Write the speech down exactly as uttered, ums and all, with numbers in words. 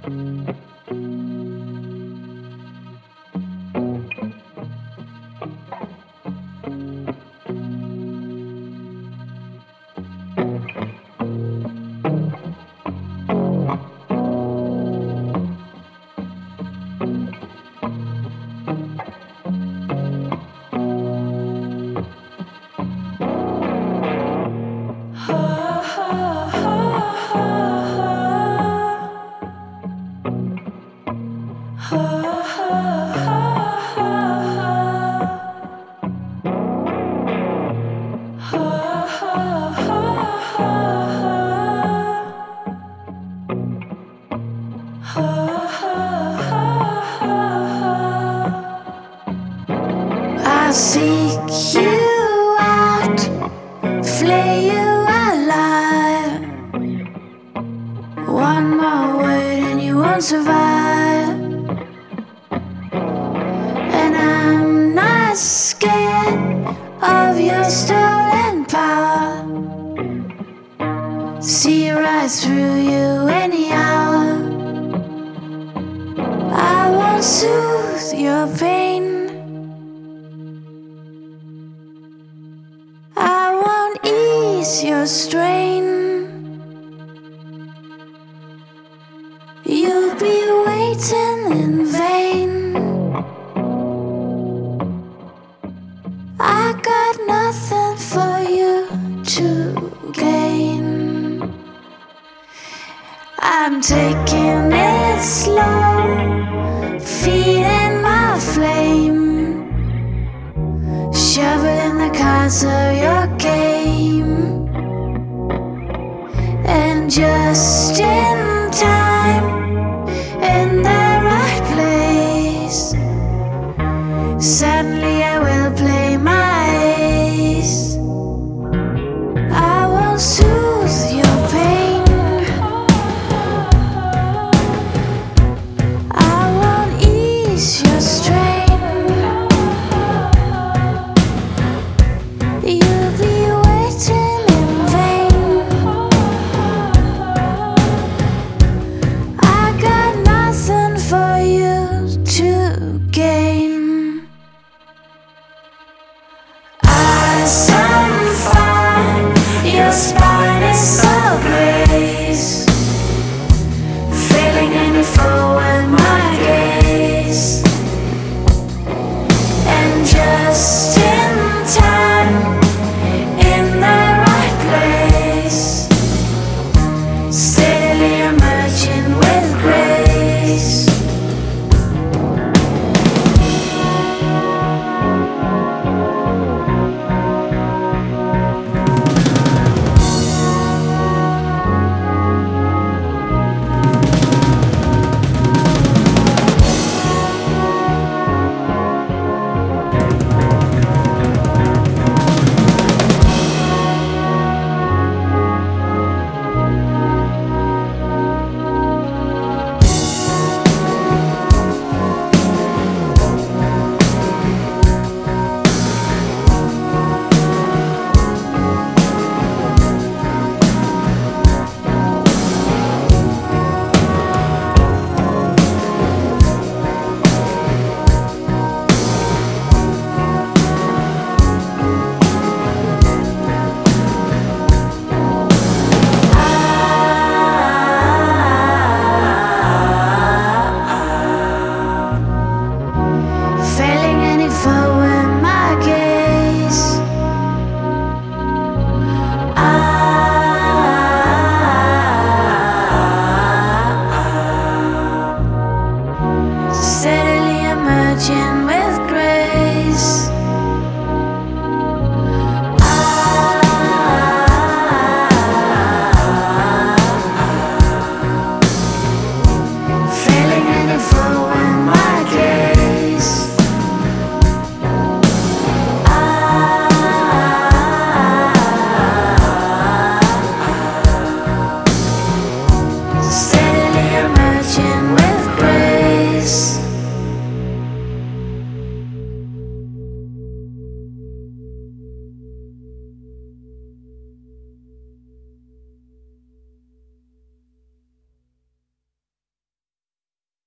I'll seek you out, flay you alive. One more word and you won't survive. And I'm not scared of your stolen power. See right through you any hour. I won't soothe your pain. I won't ease your strain. You'll be waiting in vain. I got nothing for you to gain. I'm taking it slow, feeding my flame, shoveling the cards of your game, and just in